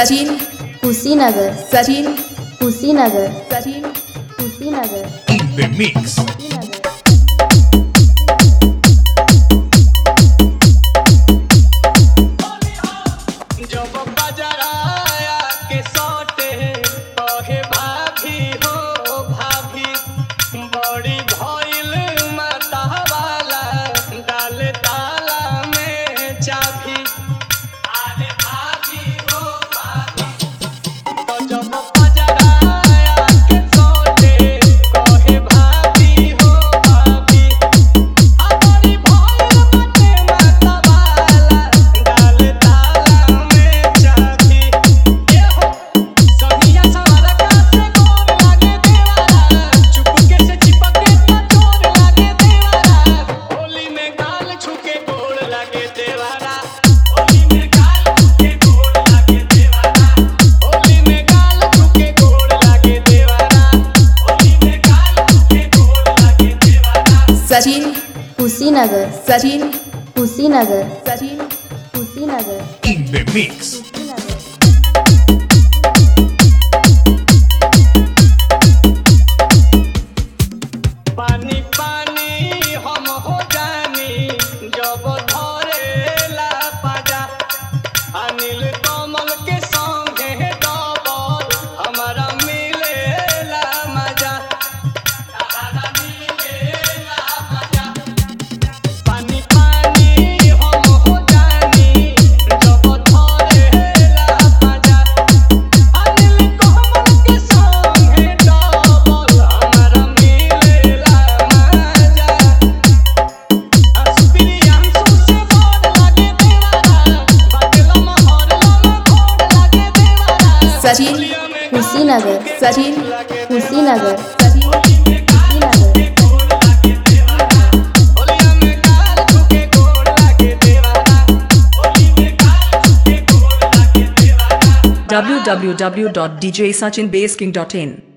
Sachin Kushinagar Sachin Kushinagar Sachin Kushinagar In the mix. जब बजराया के सोटे कहे भाभी हो भाभी बड़ी भइल माता वाला डाल ताला में चाभी अरे भाभी हो भाभी तो जब बजराया के सोटे कहे भाभी हो भाभी बड़ी भइल माता वाला डाल ताला में चाभी ये हो सनिया सवार का से गोर लागे देवारा चुपके से चिपके तो चोर लागे देवारा होली में गाल छुके गोड़ लागे देवारा होली में गाल छुके गोड़ लागे देवारा होली में गाल छुके गोड़ लागे देवारा होली में गाल छुके गोड़ लागे देवारा Sachin Kushinagar Sachin Kushinagar Sachin Kushinagar In the mix. पानी पानी हम हो जानी जब धरेला पाजा अनिल कमल के संगे डबल हमारा मिलेला मजा हमारा मिलेला मजा पानी पानी हम हो जानी जब धरेला पाजा अनिल कमल के संगे डबल हमारा मिलेला मजा एक्सपीरियंस से बोल लागे देवारा बाटला महर लम खोड़ लागे देवारा सचिन कुशीनगर सचिन कुशीनगर सचिन कुशीनगर गोड़ लागे देवारा होलिया में गाल छुके गोड़ लागे देवारा होली में गाल छुके गोड़ लागे देवारा www.djsachinbasking.in